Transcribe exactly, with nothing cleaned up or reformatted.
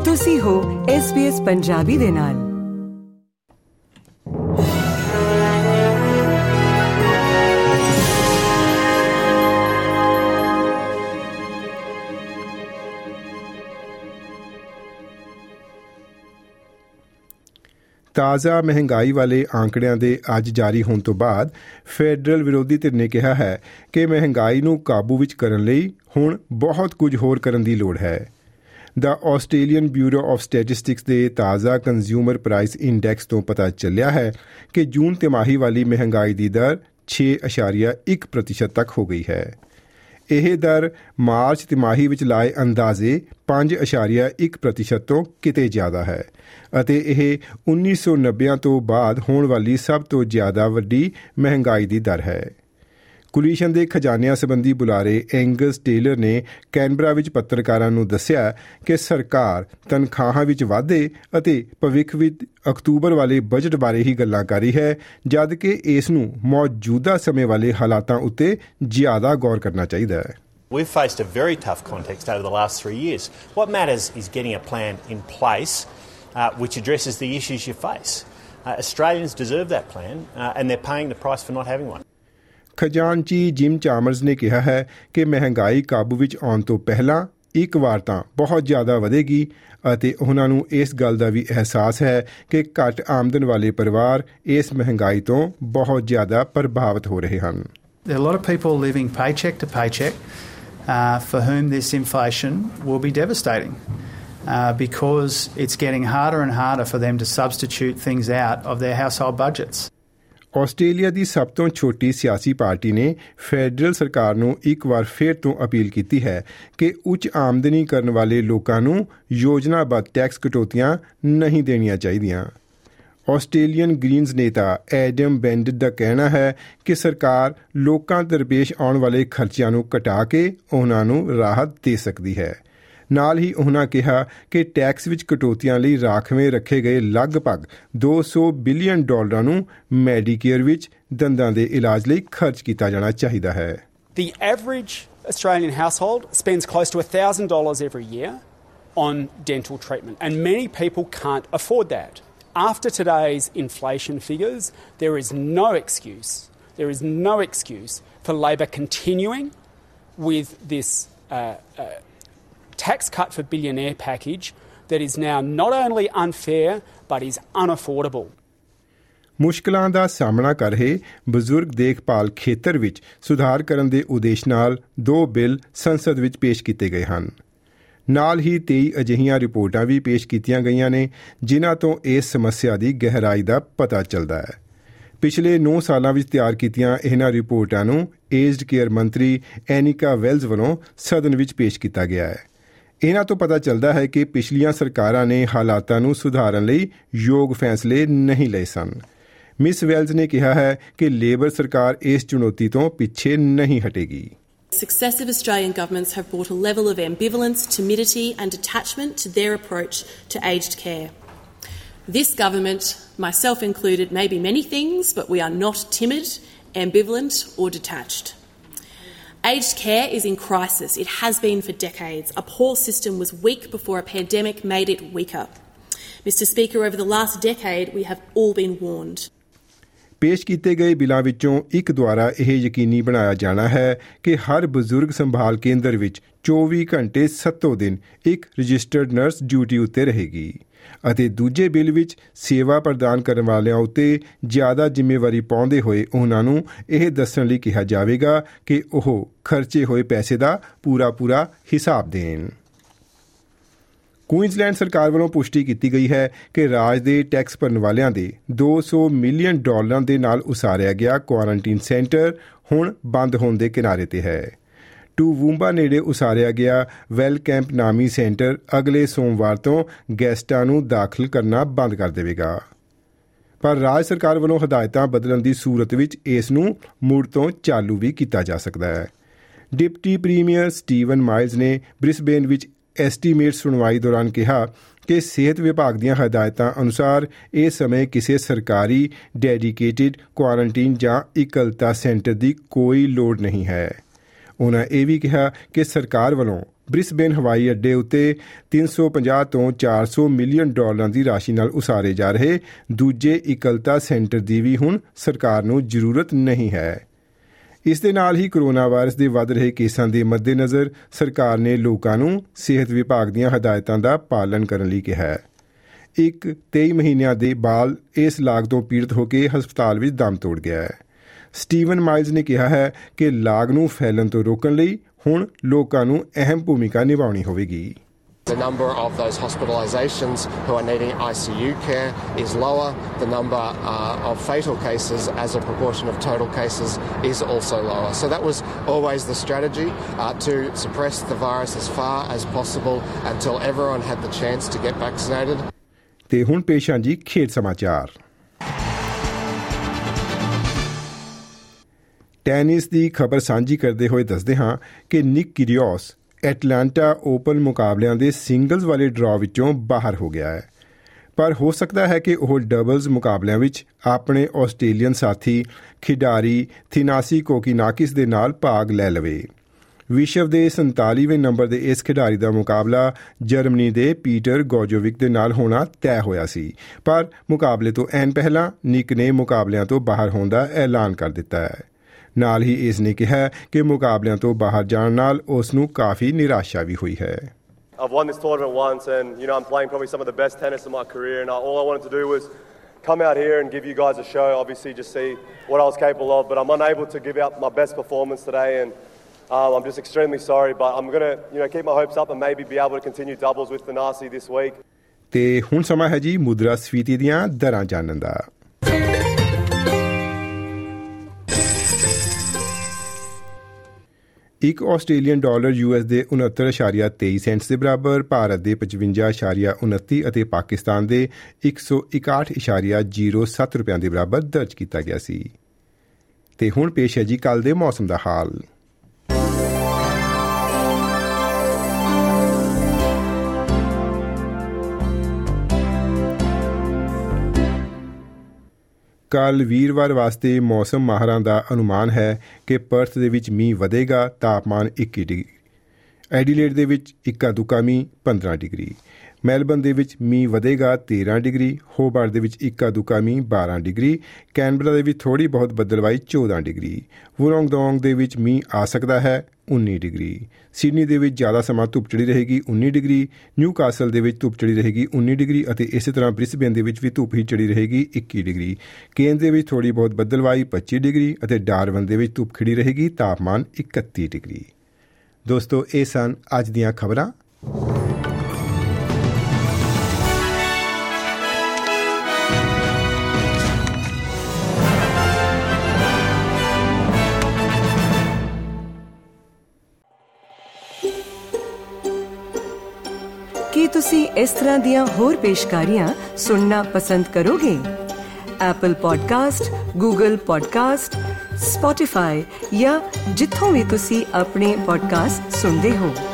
ਤੁਸੀਂ ਹੋ S B S Punjabi ਦੇ ਨਾਲ। ਤਾਜ਼ਾ ਮਹਿੰਗਾਈ ਵਾਲੇ ਆંકੜਿਆਂ ਦੇ ਅੱਜ ਜਾਰੀ ਹੋਣ ਤੋਂ ਬਾਅਦ ਫੈਡਰਲ ਵਿਰੋਧੀ ਧਿਰ ਨੇ ਕਿਹਾ ਹੈ ਕਿ ਮਹਿੰਗਾਈ ਨੂੰ ਕਾਬੂ ਵਿੱਚ ਕਰਨ ਲਈ ਹੁਣ ਬਹੁਤ ਕੁਝ ਹੋਰ ਕਰਨ ਦੀ ਲੋੜ ਹੈ। ਦਾ ਆਸਟ੍ਰੇਲੀਅਨ ਬਿਊਰੋ ਆਫ ਸਟੈਟਿਸਟਿਕਸ ਦੇ ਤਾਜ਼ਾ ਕੰਜ਼ਿਊਮਰ ਪ੍ਰਾਈਸ ਇੰਡੈਕਸ ਤੋਂ ਪਤਾ ਚੱਲਿਆ ਹੈ ਕਿ ਜੂਨ ਤਿਮਾਹੀ ਵਾਲੀ ਮਹਿੰਗਾਈ ਦੀ ਦਰ ਛੇ ਅਸ਼ਾਰੀਆ ਇੱਕ ਪ੍ਰਤੀਸ਼ਤ ਤੱਕ ਹੋ ਗਈ ਹੈ। ਇਹ ਦਰ ਮਾਰਚ ਤਿਮਾਹੀ ਵਿੱਚ ਲਾਏ ਅੰਦਾਜ਼ੇ ਪੰਜ ਅਸ਼ਾਰੀਆ ਇੱਕ ਪ੍ਰਤੀਸ਼ਤ ਤੋਂ ਕਿਤੇ ਜ਼ਿਆਦਾ ਹੈ ਅਤੇ ਇਹ ਉੱਨੀ ਸੌ ਨੱਬਿਆਂ ਤੋਂ ਬਾਅਦ ਹੋਣ ਵਾਲੀ ਸਭ ਤੋਂ ਜ਼ਿਆਦਾ ਵੱਡੀ ਮਹਿੰਗਾਈ ਦੀ ਦਰ ਹੈ। ਕੁਲੀਸ਼ਨ ਦੇ ਖਜ਼ਾਨਿਆਂ ਸੰਬੰਧੀ ਬੁਲਾਰੇ ਐਂਗਸ ਟੇਲਰ ਨੇ ਕੈਨਬਰਾ ਵਿੱਚ ਪੱਤਰਕਾਰਾਂ ਨੂੰ ਦੱਸਿਆ ਕਿ ਸਰਕਾਰ ਤਨਖਾਹਾਂ ਵਿੱਚ ਵਾਧੇ ਅਤੇ ਭਵਿੱਖ ਵਿੱਚ ਅਕਤੂਬਰ ਵਾਲੇ ਬਜਟ ਬਾਰੇ ਹੀ ਗੱਲਾਂ ਕਰ ਰਹੀ ਹੈ, ਜਦ ਕਿ ਇਸ ਨੂੰ ਮੌਜੂਦਾ ਸਮੇਂ ਵਾਲੇ ਹਾਲਾਤਾਂ ਉੱਤੇ ਜ਼ਿਆਦਾ ਗੌਰ ਕਰਨਾ ਚਾਹੀਦਾ ਹੈ। We've faced a very tough context over the last three years. What matters is getting a plan in place uh, which addresses the issues you face. Uh, Australians deserve that plan uh, and they're paying the price for not having one. ਖਜ਼ਾਨਚੀ Jim Chalmers ਨੇ ਕਿਹਾ ਹੈ ਕਿ ਮਹਿੰਗਾਈ ਕਾਬੂ ਵਿੱਚ ਆਉਣ ਤੋਂ ਪਹਿਲਾਂ ਇੱਕ ਵਾਰ ਤਾਂ ਬਹੁਤ ਜ਼ਿਆਦਾ ਵਧੇਗੀ ਅਤੇ ਉਹਨਾਂ ਨੂੰ ਇਸ ਗੱਲ ਦਾ ਵੀ ਅਹਿਸਾਸ ਹੈ ਕਿ ਘੱਟ ਆਮਦਨ ਵਾਲੇ ਪਰਿਵਾਰ ਇਸ ਮਹਿੰਗਾਈ ਤੋਂ ਬਹੁਤ ਜ਼ਿਆਦਾ ਪ੍ਰਭਾਵਿਤ ਹੋ ਰਹੇ ਹਨ। There are a lot of people living paycheck to paycheck uh, for whom this inflation will be devastating uh, because it's getting harder and harder for them to substitute things out of their household budgets. Australia ਦੀ ਸਭ ਤੋਂ ਛੋਟੀ ਸਿਆਸੀ party ਨੇ federal ਸਰਕਾਰ ਨੂੰ ਇੱਕ ਵਾਰ ਫਿਰ ਤੋਂ ਅਪੀਲ ਕੀਤੀ ਹੈ ਕਿ ਉੱਚ ਆਮਦਨੀ ਕਰਨ ਵਾਲੇ ਲੋਕਾਂ ਨੂੰ ਯੋਜਨਾਬੱਧ ਟੈਕਸ ਕਟੌਤੀਆਂ ਨਹੀਂ ਦੇਣੀਆਂ ਚਾਹੀਦੀਆਂ। ਆਸਟ੍ਰੇਲੀਅਨ ਗ੍ਰੀਨਜ਼ ਨੇਤਾ ਐਡਮ ਬੈਂਡਟ ਦਾ ਕਹਿਣਾ ਹੈ ਕਿ ਸਰਕਾਰ ਲੋਕਾਂ ਦਰਪੇਸ਼ ਆਉਣ ਵਾਲੇ ਖਰਚਿਆਂ ਨੂੰ ਘਟਾ ਕੇ ਉਹਨਾਂ ਨੂੰ ਰਾਹਤ ਦੇ ਸਕਦੀ ਹੈ। ਨਾਲ ਹੀ ਉਹਨਾਂ ਕਿਹਾ ਕਿ ਟੈਕਸ ਵਿੱਚ ਕਟੌਤੀਆਂ ਲਈ ਰਾਖਵੇਂ ਰੱਖੇ ਗਏ ਲਗਭਗ ਦੋ ਸੌ ਬਿਲੀਅਨ ਡਾਲਰਾਂ ਨੂੰ ਮੈਡੀਕੇਅਰ ਵਿੱਚ ਦੰਦਾਂ ਦੇ ਇਲਾਜ ਲਈ ਖਰਚ ਕੀਤਾ ਜਾਣਾ ਚਾਹੀਦਾ ਹੈ। The average Australian household spends close to one thousand dollars every year on dental treatment and many people can't afford that. After today's inflation figures, there is no excuse, there is no excuse for Labor continuing with this uh, uh, tax cut for billionaire package that is now not only unfair but is unaffordable. ਮੁਸ਼ਕਲਾਂ ਦਾ ਸਾਹਮਣਾ ਕਰ ਰਹੇ ਬਜ਼ੁਰਗ ਦੇਖਭਾਲ ਖੇਤਰ ਵਿੱਚ ਸੁਧਾਰ ਕਰਨ ਦੇ ਉਦੇਸ਼ ਨਾਲ ਦੋ ਬਿੱਲ ਸੰਸਦ ਵਿੱਚ ਪੇਸ਼ ਕੀਤੇ ਗਏ ਹਨ। ਨਾਲ ਹੀ ਤੇਈ ਅਜਿਹੀਆਂ ਰਿਪੋਰਟਾਂ ਵੀ ਪੇਸ਼ ਕੀਤੀਆਂ ਗਈਆਂ ਨੇ ਜਿਨ੍ਹਾਂ ਤੋਂ ਇਸ ਸਮੱਸਿਆ ਦੀ ਗਹਿਰਾਈ ਦਾ ਪਤਾ ਚੱਲਦਾ ਹੈ। ਪਿਛਲੇ ਨੌ ਸਾਲਾਂ ਵਿੱਚ ਤਿਆਰ ਕੀਤੀਆਂ ਇਹਨਾਂ ਰਿਪੋਰਟਾਂ ਨੂੰ ਏਜਡ ਕੇਅਰ ਮੰਤਰੀ ਐਨਿਕਾ ਵੈਲਜ਼ ਵੱਲੋਂ ਸਦਨ ਵਿੱਚ ਪੇਸ਼ ਕੀਤਾ ਗਿਆ ਹੈ। ਇਹਨਾਂ ਤੋਂ ਪਤਾ ਚੱਲਦਾ ਹੈ ਕਿ ਪਿਛਲੀਆਂ ਸਰਕਾਰਾਂ ਨੇ ਹਾਲਾਤਾਂ ਨੂੰ ਸੁਧਾਰਨ ਲਈ ਯੋਗ ਫੈਸਲੇ ਨਹੀਂ ਲਏ ਸਨ। ਮਿਸ ਵੈਲਜ਼ ਨੇ ਕਿਹਾ ਹੈ ਕਿ ਲੇਬਰ ਸਰਕਾਰ ਇਸ ਚੁਣੌਤੀ ਤੋਂ ਪਿੱਛੇ ਨਹੀਂ ਹਟੇਗੀ। Successive Australian governments have brought a level of ambivalence, timidity and detachment to their approach to aged care. This government, myself included, may be many things, but we are not timid, ambivalent or detached. Aged care is in crisis. It has been for decades. A poor system was weak before a pandemic made it weaker. Mister Speaker, over the last decade, we have all been warned. ਪੇਸ਼ ਕੀਤੇ ਗਏ ਬਿੱਲਾਂ ਵਿੱਚੋਂ ਇੱਕ ਦੁਆਰਾ ਇਹ ਯਕੀਨੀ ਬਣਾਇਆ ਜਾਣਾ ਹੈ ਕਿ ਹਰ ਬਜ਼ੁਰਗ ਸੰਭਾਲ ਕੇਂਦਰ ਵਿੱਚ ਚੌਵੀ ਘੰਟੇ ਸੱਤੋਂ ਦਿਨ ਇੱਕ ਰਜਿਸਟਰਡ ਨਰਸ ਡਿਊਟੀ ਉੱਤੇ ਰਹੇਗੀ ਅਤੇ ਦੂਜੇ ਬਿੱਲ ਵਿੱਚ ਸੇਵਾ ਪ੍ਰਦਾਨ ਕਰਨ ਵਾਲਿਆਂ ਉੱਤੇ ਜ਼ਿਆਦਾ ਜ਼ਿੰਮੇਵਾਰੀ ਪਾਉਂਦੇ ਹੋਏ ਉਹਨਾਂ ਨੂੰ ਇਹ ਦੱਸਣ ਲਈ ਕਿਹਾ ਜਾਵੇਗਾ ਕਿ ਉਹ ਖਰਚੇ ਹੋਏ ਪੈਸੇ ਦਾ ਪੂਰਾ ਪੂਰਾ ਹਿਸਾਬ ਦੇਣ। ਕੁਈਨਜ਼ਲੈਂਡ ਸਰਕਾਰ ਵੱਲੋਂ ਪੁਸ਼ਟੀ ਕੀਤੀ ਗਈ ਹੈ ਕਿ ਰਾਜ ਦੇ ਟੈਕਸ ਭਰਨ ਵਾਲਿਆਂ ਦੇ ਦੋ ਸੌ ਮਿਲੀਅਨ ਡਾਲਰਾਂ ਦੇ ਨਾਲ ਉਸਾਰਿਆ ਗਿਆ ਕੁਆਰੰਟੀਨ ਸੈਂਟਰ ਹੁਣ ਬੰਦ ਹੋਣ ਦੇ ਕਿਨਾਰੇ 'ਤੇ ਹੈ। ਟੂਵੂੰਬਾ ਨੇੜੇ ਉਸਾਰਿਆ ਗਿਆ ਵੈਲ ਕੈਂਪ ਨਾਮੀ ਸੈਂਟਰ ਅਗਲੇ ਸੋਮਵਾਰ ਤੋਂ ਗੈਸਟਾਂ ਨੂੰ ਦਾਖਲ ਕਰਨਾ ਬੰਦ ਕਰ ਦੇਵੇਗਾ, ਪਰ ਰਾਜ ਸਰਕਾਰ ਵੱਲੋਂ ਹਦਾਇਤਾਂ ਬਦਲਣ ਦੀ ਸੂਰਤ ਵਿੱਚ ਇਸ ਨੂੰ ਮੁੜ ਤੋਂ ਚਾਲੂ ਵੀ ਕੀਤਾ ਜਾ ਸਕਦਾ ਹੈ। ਡਿਪਟੀ ਪ੍ਰੀਮੀਅਰ ਸਟੀਵਨ ਮਾਈਲਜ਼ ਨੇ ਬ੍ਰਿਸਬੇਨ ਵਿੱਚ ਐਸਟੀਮੇਟ ਸੁਣਵਾਈ ਦੌਰਾਨ ਕਿਹਾ ਕਿ ਸਿਹਤ ਵਿਭਾਗ ਦੀਆਂ ਹਦਾਇਤਾਂ ਅਨੁਸਾਰ ਇਸ ਸਮੇਂ ਕਿਸੇ ਸਰਕਾਰੀ ਡੈਡੀਕੇਟਿਡ ਕੁਆਰੰਟੀਨ ਜਾਂ ਇਕੱਲਤਾ ਸੈਂਟਰ ਦੀ ਕੋਈ ਲੋੜ ਨਹੀਂ ਹੈ। ਉਹਨਾਂ ਇਹ ਵੀ ਕਿਹਾ ਕਿ ਸਰਕਾਰ ਵੱਲੋਂ ਬ੍ਰਿਸਬੇਨ ਹਵਾਈ ਅੱਡੇ ਉੱਤੇ ਤਿੰਨ ਸੌ ਪੰਜਾਹ ਤੋਂ ਚਾਰ ਸੌ ਮਿਲੀਅਨ ਡਾਲਰਾਂ ਦੀ ਰਾਸ਼ੀ ਨਾਲ ਉਸਾਰੇ ਜਾ ਰਹੇ ਦੂਜੇ ਇਕਲਤਾ ਸੈਂਟਰ ਦੀ ਵੀ ਹੁਣ ਸਰਕਾਰ ਨੂੰ ਜ਼ਰੂਰਤ ਨਹੀਂ ਹੈ। ਇਸ ਦੇ ਨਾਲ ਹੀ ਕਰੋਨਾ ਵਾਇਰਸ ਦੇ ਵੱਧ ਰਹੇ ਕੇਸਾਂ ਦੇ ਮੱਦੇਨਜ਼ਰ ਸਰਕਾਰ ਨੇ ਲੋਕਾਂ ਨੂੰ ਸਿਹਤ ਵਿਭਾਗ ਦੀਆਂ ਹਦਾਇਤਾਂ ਦਾ ਪਾਲਣ ਕਰਨ ਲਈ ਕਿਹਾ ਹੈ। ਇੱਕ ਤੇਈ ਮਹੀਨਿਆਂ ਦੇ ਬਾਲ ਇਸ ਲਾਗ ਤੋਂ ਪੀੜਤ ਹੋ ਕੇ ਹਸਪਤਾਲ ਵਿੱਚ ਦਮ ਤੋੜ ਗਿਆ ਹੈ। ਸਟੀਵਨ ਮਾਈਲਜ਼ ਨੇ ਕਿਹਾ ਹੈ ਕਿ ਲਾਗ ਨੂੰ ਫੈਲਣ ਤੋਂ ਰੋਕਣ ਲਈ ਹੁਣ ਲੋਕਾਂ ਨੂੰ ਅਹਿਮ ਭੂਮਿਕਾ ਨਿਭਾਉਣੀ ਹੋਵੇਗੀ। The number of those hospitalisations who are needing I C U care is lower. The number uh, of fatal cases as a proportion of total cases is also lower. So that was always the strategy, uh, to suppress the virus as far as possible until everyone had the chance to get vaccinated. ਤੇ ਹੁਣ ਪੇਸ਼ ਹਾਂ ਜੀ ਖੇਡ ਸਮਾਚਾਰ। Tennis ਦੀ ਖਬਰ ਸਾਂਝੀ ਕਰਦੇ ਹੋਏ ਦੱਸਦੇ ਹਾਂ ਕਿ ਨਿਕ ਕਿਰੀਓਸ ਐਟਲਾਂਟਾ ਓਪਨ ਮੁਕਾਬਲਿਆਂ ਦੇ ਸਿੰਗਲਜ਼ ਵਾਲੇ ਡਰਾਅ ਵਿੱਚੋਂ ਬਾਹਰ ਹੋ ਗਿਆ ਹੈ, ਪਰ ਹੋ ਸਕਦਾ ਹੈ ਕਿ ਉਹ ਡਬਲਜ਼ ਮੁਕਾਬਲਿਆਂ ਵਿੱਚ ਆਪਣੇ ਆਸਟ੍ਰੇਲੀਅਨ ਸਾਥੀ ਖਿਡਾਰੀ ਥਿਨਾਸੀ ਕੋਕਿਨਾਕਿਸ ਦੇ ਨਾਲ ਭਾਗ ਲੈ ਲਵੇ। ਵਿਸ਼ਵ ਦੇ ਸੰਤਾਲੀਵੇਂ ਨੰਬਰ ਦੇ ਇਸ ਖਿਡਾਰੀ ਦਾ ਮੁਕਾਬਲਾ ਜਰਮਨੀ ਦੇ ਪੀਟਰ ਗੋਜੋਵਿਕ ਦੇ ਨਾਲ ਹੋਣਾ ਤੈਅ ਹੋਇਆ ਸੀ, ਪਰ ਮੁਕਾਬਲੇ ਤੋਂ ਐਨ ਪਹਿਲਾਂ ਨਿਕ ਨੇ ਮੁਕਾਬਲਿਆਂ ਤੋਂ ਬਾਹਰ ਹੋਣ ਦਾ ਐਲਾਨ ਕਰ ਦਿੱਤਾ ਹੈ। ਨਾਲ ਹੀ ਇਸ ਨੇ ਕਿਹਾ ਕਿ ਮੁਕਾਬਲਿਆਂ ਤੋਂ ਬਾਹਰ ਜਾਣ ਨਾਲ ਉਸ ਨੂੰ ਕਾਫੀ ਨਿਰਾਸ਼ਾ ਵੀ ਹੋਈ ਹੈ। I've won this tournament once and you know I'm playing probably some of the best tennis of my career and all I wanted to do was come out here and give you guys a show, obviously just see what I was capable of, but I'm unable to give out my best performance today and um, I'm just extremely sorry, but I'm going to you know keep my hopes up and maybe be able to continue doubles with Thanasi this week. ਤੇ ਹੁਣ ਸਮਾਂ ਹੈ ਜੀ ਮੁਦਰਾ ਸਫੀਤੀ ਦੀਆਂ ਦਰਾਂ ਜਾਣਨ ਦਾ। ਇੱਕ ਆਸਟ੍ਰੇਲੀਅਨ ਡਾਲਰ ਯੂ ਐਸ ਦੇ ਉਨੱਤਰ ਇਸ਼ਾਰੀਆ ਤੇਈ ਸੈਂਟਸ ਦੇ ਬਰਾਬਰ, ਭਾਰਤ ਦੇ ਪਚਵੰਜਾ ਇਸ਼ਾਰੀਆ ਉਨੱਤੀ ਅਤੇ ਪਾਕਿਸਤਾਨ ਦੇ ਇੱਕ ਸੌ ਇਕਾਹਠ ਇਸ਼ਾਰੀਆ ਜ਼ੀਰੋ ਸੱਤ ਰੁਪਇਆਂ ਦੇ ਬਰਾਬਰ ਦਰਜ ਕੀਤਾ ਗਿਆ ਸੀ। ਤੇ ਹੁਣ ਪੇਸ਼ ਹੈ ਜੀ ਕੱਲ੍ਹ ਦੇ ਮੌਸਮ ਦਾ ਹਾਲ। ਕੱਲ੍ਹ ਵੀਰਵਾਰ ਵਾਸਤੇ ਮੌਸਮ ਮਾਹਰਾਂ ਦਾ ਅਨੁਮਾਨ ਹੈ ਕਿ ਪਰਥ ਦੇ ਵਿੱਚ ਮੀਂਹ ਵਧੇਗਾ, ਤਾਪਮਾਨ ਇੱਕੀ ਡਿਗਰੀ, ਐਡੀਲੇਡ ਦੇ ਵਿੱਚ ਇੱਕਾ ਦੁੱਕਾ ਮੀਂਹ ਪੰਦਰਾਂ ਡਿਗਰੀ, ਮੈਲਬਨ ਦੇ ਵਿੱਚ ਮੀਂਹ ਵਧੇਗਾ ਤੇਰਾਂ ਡਿਗਰੀ, ਹੋਬਾਰਟ ਦੇ ਵਿੱਚ ਇੱਕਾ ਦੁੱਕਾ ਮੀਂਹ ਬਾਰਾਂ ਡਿਗਰੀ, ਕੈਨਬਰਾ ਦੇ ਵਿੱਚ ਥੋੜ੍ਹੀ ਬਹੁਤ ਬੱਦਲਵਾਈ ਚੌਦਾਂ ਡਿਗਰੀ, ਵੁਲੋਂਗਡੋਂਗ ਦੇ ਵਿੱਚ ਮੀਂਹ ਆ ਸਕਦਾ ਹੈ ਉੱਨੀ ਡਿਗਰੀ, ਸਿਡਨੀ ਦੇ ਵਿੱਚ ਜ਼ਿਆਦਾ ਸਮਾਂ ਧੁੱਪ ਚੜੀ ਰਹੇਗੀ ਉੱਨੀ ਡਿਗਰੀ, ਨਿਊਕਾਸਲ ਦੇ ਵਿੱਚ ਧੁੱਪ ਚੜੀ ਰਹੇਗੀ ਉੱਨੀ ਡਿਗਰੀ ਅਤੇ ਇਸੇ ਤਰ੍ਹਾਂ ਬ੍ਰਿਸਬੇਨ ਦੇ ਵਿੱਚ ਵੀ ਧੁੱਪ ਹੀ ਚੜੀ ਰਹੇਗੀ ਇੱਕੀ ਡਿਗਰੀ, ਕੇਨਜ਼ ਦੇ ਵਿੱਚ ਥੋੜ੍ਹੀ ਬਹੁਤ ਬੱਦਲਵਾਈ ਪੱਚੀ ਡਿਗਰੀ ਅਤੇ ਡਾਰਵਨ ਦੇ ਵਿੱਚ ਧੁੱਪ ਖਿੜੀ ਰਹੇਗੀ, ਤਾਪਮਾਨ ਇਕੱਤੀ ਡਿਗਰੀ। ਦੋਸਤੋ, ਇਹ ਸਨ ਅੱਜ ਦੀਆਂ ਖਬਰਾਂ। ਕੀ ਤੁਸੀਂ ਇਸ ਤਰ੍ਹਾਂ ਦੀਆਂ ਹੋਰ ਪੇਸ਼ਕਾਰੀਆਂ ਸੁਣਨਾ ਪਸੰਦ ਕਰੋਗੇ? Apple podcast, Google podcast, Spotify ਜਾਂ ਜਿੱਥੋਂ ਵੀ ਤੁਸੀਂ ਆਪਣੇ ਪੋਡਕਾਸਟ ਸੁਣਦੇ ਹੋ।